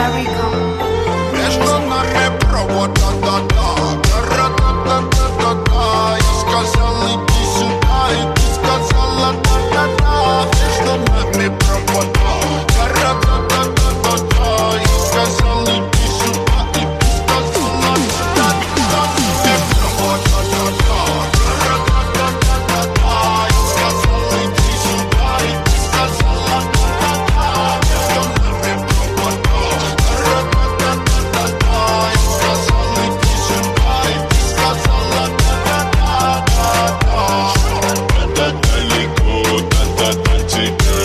Между нами провода, да-да, да-да-да-да-да-да. Я сказал, иди сюда, и ты сказала, да-да-да. Между нами провода, да-да-да-да-да-да. Я сказал, иди сюда, и ты сказала, да-да-да. Провода, да-да, да-да-да-да-да. Я сказал, иди сюда, и ты сказала, да-да-да. Между нами провода, да-да-да-да-да. Я сказал, иди сюда, и ты сказала, да-да-да-да-да. Да-да далеко, да-да-да тебя.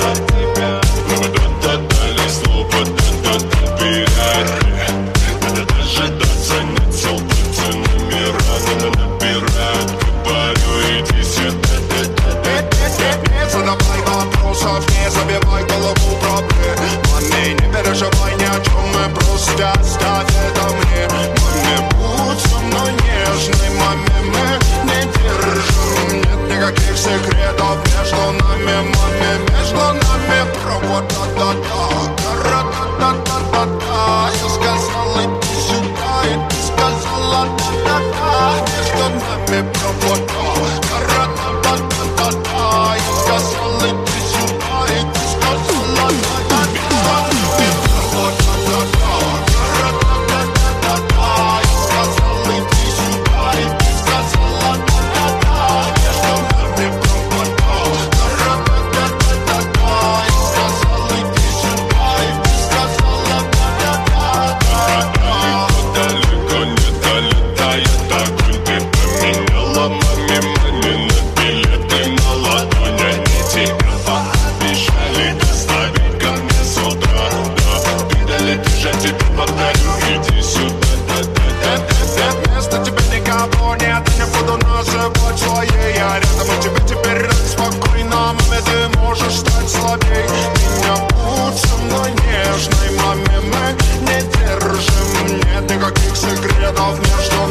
Да-да дали слово, да-да доверять. Да-да дожидаться нет сил, пути номера не набирать. Говорю, иди сюда, да-да-да. Не задавай вопросов, не забивай голову проблемами. Не переживай ни о чем, мы просто оставь это мне. Маме, будь со мной нежной, маме, мы не держим. Нет никаких секретов между нами, маме, между нами провода, да-да, да-да-да-да-да. Я сказал, иди сюда, и ты сказала, да-да-да. Между нами провода, да-да-да-да-да. Я сказал, иди сюда, и ты сказала, да-да-да. Провода, да-да, да-да-да-да-да. Я сказал, иди сюда, и ты сказала, да-да-да. Между нами провода, да-да-да-да-да. Я сказал, иди сюда, и ты сказала, да-да-да. Далеко не долетает огонь, ты поменяла маме мани на билеты на ладони. Они тебя пообещали доставить ко мне с утра. Да, ты долетишь, я тебе повторю, иди сюда, да-да-да-да. Вместо тебя никого нет, не буду называть своей. Я рядом, и тебе теперь рядом спокойно. Маме, ты можешь стать слабей. Меня будь со мной нежной, маме, мы не держим. Нет никаких секретов между